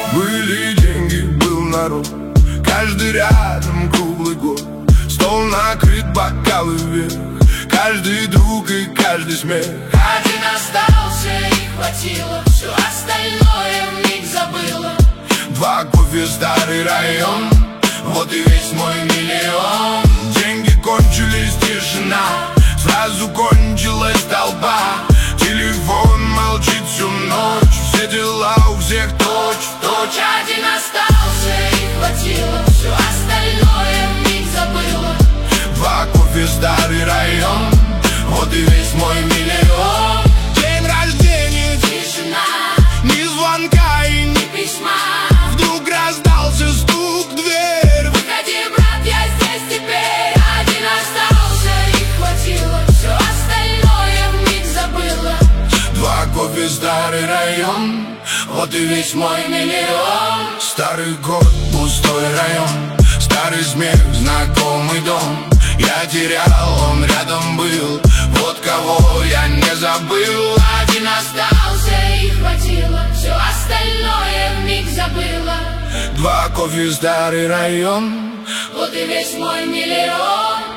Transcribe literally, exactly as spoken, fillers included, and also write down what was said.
Были деньги, был народ, каждый рядом круглый год. Стол накрыт, бокалы вверх, каждый друг и каждый смех. Один остался и хватило, все остальное вмиг забыло. Два кофе, старый район, вот и весь мой миллион. Деньги кончились, тишина, сразу кончилась толпа. Телефон молчит всю ночь, все дела у всех точь-в-точь. Один остался и хватило, все остальное вмиг забыло. Два кофе, старый район, вот и весь мой миллион. День рождения, Тишина, ни звонка и ни ни письма. Вдруг раздался стук в дверь. Выходи, брат, я здесь теперь. Один остался и хватило, все остальное вмиг забыло. Два кофе, старый район, вот и весь мой миллион. Старый год, пустой район, старый смех, знакомый дом. Я терял, он рядом был, вот кого я не забыл. Один остался и хватило, все остальное вмиг забыло. Два кофе, старый район, Вот и весь мой миллион.